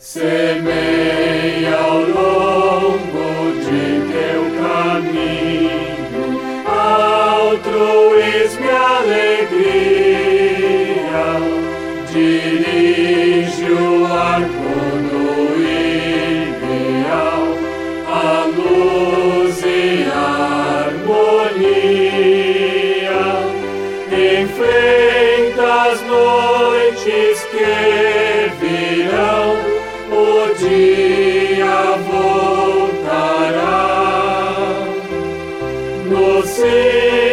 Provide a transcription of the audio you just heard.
Semeia ao longo de teu caminho altruísmo e alegria. Dirige o arco no ideal, a luz e a harmonia. Enfrenta as noites que virão, o dia voltará. No